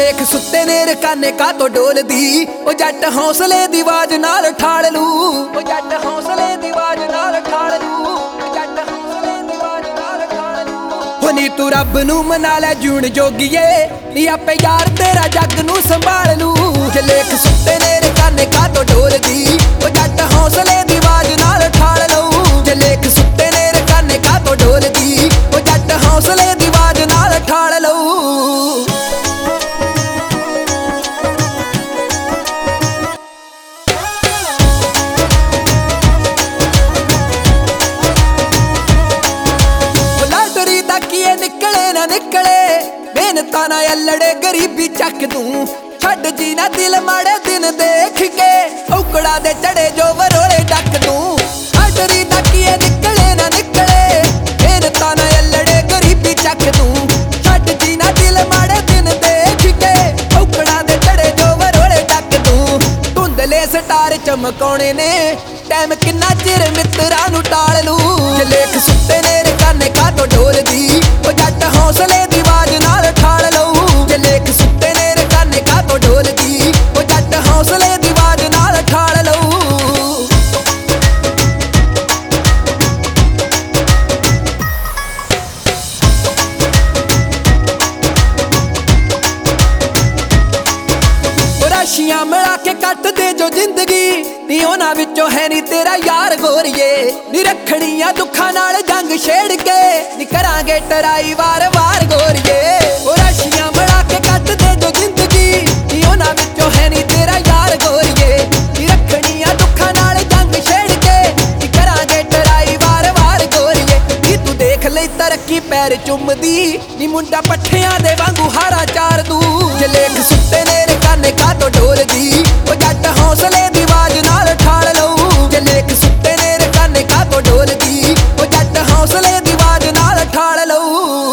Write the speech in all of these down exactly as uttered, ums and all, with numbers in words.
ਲੇਖ ਸੁੱਤੇ ਨੇ ਰਕਾਨੇ ਕਾਤੋਂ ਡੋਲਦੀ ਉਹ ਜੱਟ ਹੌਸਲੇ ਦੀ ਆਵਾਜ਼ ਨਾਲ ਠਾਲ ਲੂ ਉਹ ਜੱਟ ਹੌਸਲੇ ਦੀ ਆਵਾਜ਼ ਨਾਲ ਠਾਲ ਲੂ ਜੱਟ ਹੌਸਲੇ ਦੀ ਆਵਾਜ਼ ਨਾਲ ਠਾਲ ਲੂ। ਨੀ ਤੂੰ ਰੱਬ ਨੂੰ ਮਨਾ ਲੈ ਜੂਣ ਜੋਗੀਏ ਨੀ ਆਪੇ ਯਾਰ ਤੇਰਾ ਜੱਗ ਨੂੰ ਸੰਭਾਲ ਲੂ। ਜੇ ਲੇਖ ਸੁੱਤੇ ਨੇ ਰਕਾਨੇ ਕਾਤੋਂ ਡੋਲਦੀ ਉਹ ਜੱਟ ਹੌਸਲੇ ਦੀ ਆਵਾਜ਼ ਨਾਲ ਠਾਲ ਲੂ। ਜੇ ਲੇਖ ਸੁੱਤੇ ਨੇ ਰਕਾਨੇ ਕਾਤੋਂ ਡੋਲਦੀ ਉਹ ਜੱਟ ਹੌਸਲੇ ਦੀ ਆਵਾਜ਼ ਨਾਲ ਠਾਲ ਲੂ। ਨਿਕਲੇ ਨਾ ਨਿਕਲੇ ਮਿਹਨਤਾਂ ਨਾ ਅਲੜੇ ਗਰੀਬੀ ਚੱਕ ਦੂੰ ਛੱਡ ਜੀ ਨਾ ਦਿਲ ਮਾੜੇ ਦਿਨ ਦੇਖ ਕੇ ਔਕੜਾ ਦੇ ਚੜੇ ਜੋ ਵਰੋਲੇ ਡੱਕ ਦੂੰ। ਹਟਰੀ ਤੱਕੀਏ ਨਿਕਲੇ ਨਾ ਨਿਕਲੇ ਮਿਹਨਤਾਂ ਨਾ ਅਲੜੇ ਗਰੀਬੀ ਚੱਕ ਦੂੰ ਛੱਡ ਜੀ ਨਾ ਦਿਲ ਮਾੜੇ ਦਿਨ ਦੇਖ ਕੇ ਔਕੜਾ ਦੇ ਚੜੇ ਜੋ ਵਰੋਲੇ ਡੱਕ ਦੂੰ। ਧੁੰਦਲੇ ਸਟਾਰ ਚਮਕਾਉਣੇ ਨੇ ਟਾਈਮ ਕਿੰਨਾ ਚਿਰ ਮਿੱਤਰਾਂ ਨੂੰ ਟਾਲ ਲੂ। ਜੇ ਲੇਖ ਸੁੱਤੇ ਨੇ ਰਕਾਨੇ ਕਾਤੋਂ ਡੋਲਦੀ ਉਹ ਜੱਟ ਹੌਸਲੇ ਦੀ ਆਵਾਜ਼ ਨਾਲ ਠਾਲ ਲਊ। ਜੇ ਲੇਖ ਸੁੱਤੇ ਨੇ ਰਕਾਨੇ ਕਾਤੋਂ ਡੋਲਦੀ ਉਹ ਜੱਟ ਹੌਸਲੇ ਦੀ ਆਵਾਜ਼ ਨਾਲ ਠਾਲ ਲਊ। ਰਾਸ਼ੀਆਂ ਮਿਲਾ ਕੇ ਕੱਟਦੇ ਜੋ ਜ਼ਿੰਦਗੀ ਨੀ ਉਹਨਾਂ ਵਿੱਚੋਂ ਹੈ ਨੀ ਤੇਰਾ ਯਾਰ ਗੋਰੀਏ ਨੀ ਰੱਖਣੀਆਂ ਦੁੱਖਾਂ ਨਾਲ ਜੰਗ ਛੇੜ ਕੇ ਨੀ ਕਰਾਂਗੇ ਟਰਾਈ ਵਾਰ ਵਾਰ ਗੋਰੀਏ। ਉਹ ਰਾਸ਼ੀਆਂ ਮਿਲਾ ਕੇ ਕੱਟਦੇ ਜੋ ਜ਼ਿੰਦਗੀ ਨੀ ਉਹਨਾਂ ਵਿੱਚੋਂ ਹੈ ਨੀ ਤੇਰਾ ਯਾਰ ਗੋਰੀਏ ਨੀ ਰੱਖਣੀਆਂ ਦੁੱਖਾਂ ਨਾਲ ਜੰਗ ਛੇੜ ਕੇ ਨੀ ਕਰਾਂਗੇ ਟਰਾਈ ਵਾਰ ਵਾਰ ਗੋਰੀਏ। ਨੀ ਤੂੰ ਦੇਖ ਲਈ ਤਰੱਕੀ ਪੈਰ ਚੁੰਮਦੀ ਨੀ ਮੁੰਡਾ ਪੱਠਿਆਂ ਦੇ ਵਾਂਗੂ ਹਾਰਾ ਚਾਰ ਦੂ। ਜੇ ਲੇਖ ਸੁੱਤੇ ਨੇ ਰਕਾਨੇ ਕਾਤੋਂ ਡੋਲਦੀ ਉਹ ਜੱਟ ਹੌਸਲੇ ਦੀ ਆਵਾਜ਼ ਨਾਲ ਠਾਲ ਲਊ। ਜੇ ਲੇਖ ਸੁੱਤੇ ਨੇ ਰਕਾਨੇ ਕਾਤੋਂ ਡੋਲਦੀ ਉਹ ਜੱਟ ਹੌਸਲੇ ਦੀ ਆਵਾਜ਼ ਨਾਲ ਠਾਲ ਲਊ।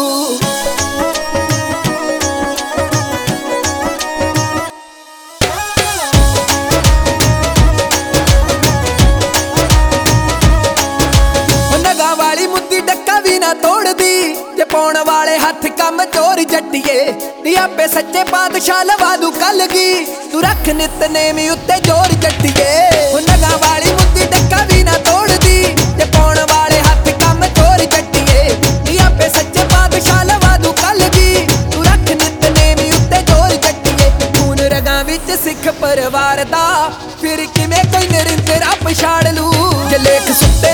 ਨਗਾ ਵਾਲੀ ਮੁੱਦੀ ਡੱਕਾ ਵੀ ਨਾ ਤੋੜਦੀ ਜੇ ਪਾਉਣ ਵਾਲੇ ਹੱਥ ਕੰਮ ਚੋਰ ਜੱਟੀਏ ਨੀ ਆਪੇ ਸੱਚੇ ਪਾਤਸ਼ਾਹ ਲਵਾ ਦੂ ਕਲਗੀ ਤੂੰ ਰੱਖ ਨਿਤਨੇਮ ਉੱਤੇ ਜੋਰ ਜੱਟੀਏ। ਨਗਾ ਵਾਲੀ ਮੁੱਦੀ ਡੱਕਾ ਵੀ ਨਾ ਤੋੜਦੀ ਜੇ ਪਾਉਣ ਵਾਲੇ ਹੱਥ ਕੰਮ ਚੋਰ ਜੱਟੀਏ ਨੀ ਆਪੇ ਸੱਚੇ ਪਾਤਸ਼ਾਹ ਲਵਾ ਦੂ ਕਲਗੀ ਤੂੰ ਰੱਖ ਨਿਤਨੇਮ ਉੱਤੇ ਜੋਰ ਜੱਟੀਏ। ਖੂਨ ਰਗਾਂ ਵਿੱਚ ਸਿੱਖ ਪਰਿਵਾਰ ਦਾ ਫਿਰ ਕਿਵੇਂ ਕੋਈ ਨਿਰੰਤਰ ਪਛਾੜ ਲੂ। ਜੇ ਲੇਖ ਸੁੱਤੇ